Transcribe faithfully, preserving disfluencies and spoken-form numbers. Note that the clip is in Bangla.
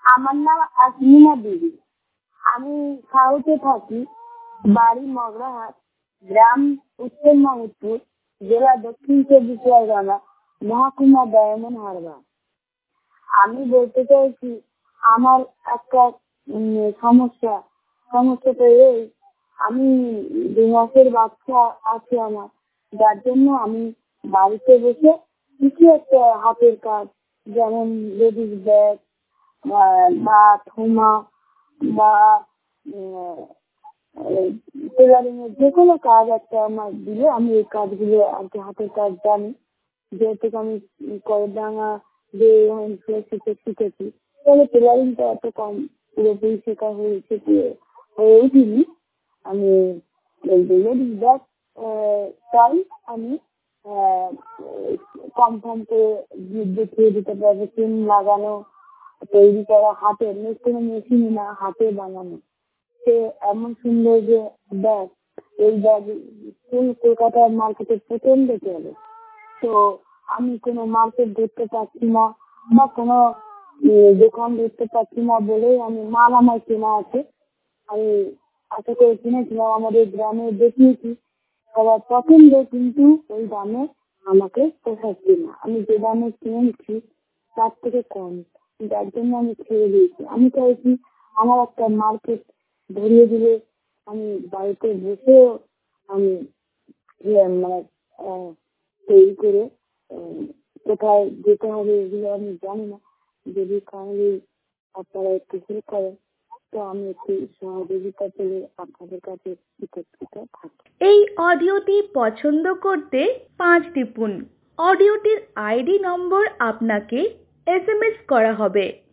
আমার নাম আসমিনা বিবি। আমি সাউথে থাকি, বাড়ি মগরাহাট, গ্রাম উত্তর মাহমুদপুর, জেলা দক্ষিণ চব্বিশ পরগনা, মহকুমা ডায়মন্ড হারবার। আমি বলতে চাইছি আমার একটা সমস্যা সমস্যাটা এই, আমি দু মাসের বাচ্চা আছে আমার, যার জন্য আমি বাড়িতে বসে কিছু একটা হাতের কাজ, যেমন লেডিস ব্যাগ বা থোমা বা টেলারিং এর যে কোনো কাজ একটা আমার দিলে আমি এই কাজগুলো আর কি হাতের কাজ জানি, যেহেতু আমি করদাঙ্গা যে শিখে শিখেছি, তাহলে টেলারিংটা এত কম পুরোপুরি শেখা হয়েছে হয়ে উঠিনি। আমি লেডিস ব্যাগ চাই, আমি কনফার্ম করে দেখিয়ে দিতে পারবো, চেন লাগানো, তৈরি করা, হাতের কোনো মেশিনে না, হাতে বানানো। সে এমন সুন্দর যে ব্যাগ, এই ব্যাগ কলকাতার মার্কেটে প্রচন্ড চলে। তো আমি কোনো মার্কেট ধরতে পারছি না বা কোনো দোকান ধরতে পারছি না বলেই আমি মাল আমার কেনা আছে, আমি আশা করে কিনেছিলাম, আমাদের গ্রামে দেখিয়েছি, সবার পছন্দ, কিন্তু ওই দামে আমাকে পোষাচ্ছি না। আমি যে দামে কিনেছি তার থেকে কম, যার জন্য আমি ছেড়ে দিয়েছি। আমি চাইছি আমার একটা মার্কেট ধরিয়ে দিলে আমি বাড়িতে বসেও আমি মানে তৈরি করে কোথায় যেতে হবে এগুলো আমি জানি না, যদি কারণে আপনারা একটু হেল্প করেন তো আমি একটু সহযোগিতা পেলে আপনাদের কাছে কৃতজ্ঞ থাকি। এই অডিওটি পছন্দ করতে পাঁচ টিপুন। অডিওটির আইডি নম্বর আপনাকে এস এম এস করা হবে।